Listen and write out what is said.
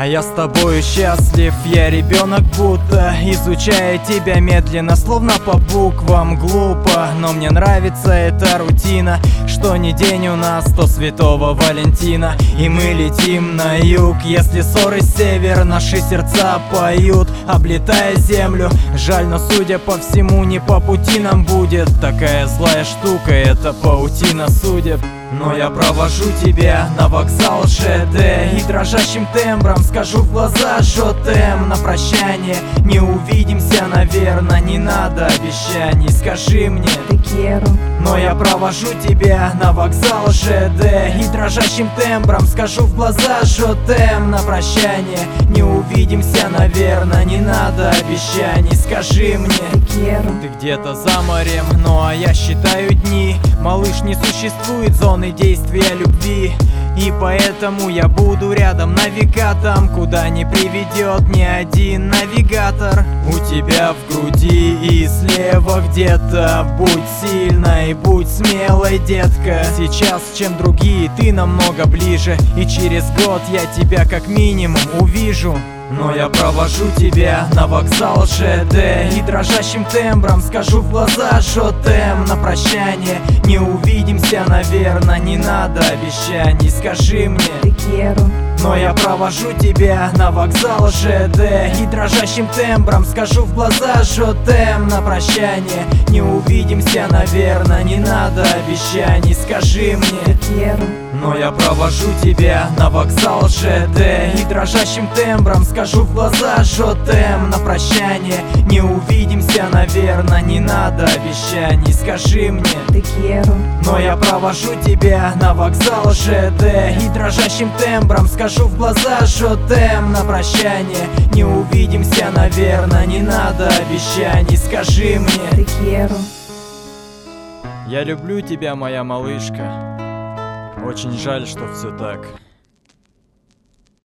А я с тобою счастлив, я ребенок будто, изучая тебя медленно, словно по буквам. Глупо, но мне нравится эта рутина, что ни день у нас, то Святого Валентина. И мы летим на юг, если ссоры с север, наши сердца поют, облетая землю. Жаль, но судя по всему, не по пути нам будет. Такая злая штука, это паутина судеб. Но я провожу тебя на вокзал ЖД и дрожащим тембром скажу в глаза «Жотем» на прощание. Не увидимся, наверное, не надо обещаний, скажи мне «Te quiero». Но я провожу тебя на вокзал ЖД и дрожащим тембром скажу в глаза «Жотем» на прощание. Не увидимся, наверное, не надо обещаний, скажи мне «Te quiero». Ты где-то за морем, ну а я считаю дни. Малыш, не существует зоны действия любви, и поэтому я буду рядом на века там, куда не приведет ни один навигатор. У тебя в груди и слева где-то. Будь сильной, будь смелой, детка. Сейчас, чем другие, ты намного ближе, и через год я тебя как минимум увижу. Но я провожу тебя на вокзал ЖД и дрожащим тембром скажу в глаза «Жотем» на прощание. Не увидимся, наверное, не надо обещаний, скажи мне «Te quiero». Но я провожу тебя на вокзал ЖД и дрожащим тембром скажу в глаза «Жотем» на прощание. Не увидимся, наверное, не надо обещаний, скажи мне «Te quiero». Но я провожу тебя на вокзал ЖД и дрожащим тембром скажу в глаза «Жотем» на прощание. Не увидимся, наверное, не надо обещаний, скажи мне «Te quiero». Но я провожу тебя на вокзал ЖД и дрожащим тембром скажу в глаза «Жотем» на прощание. Не увидимся, наверное, не надо обещаний, скажи мне «Te quiero». Я люблю тебя, моя малышка. Очень жаль, что все так.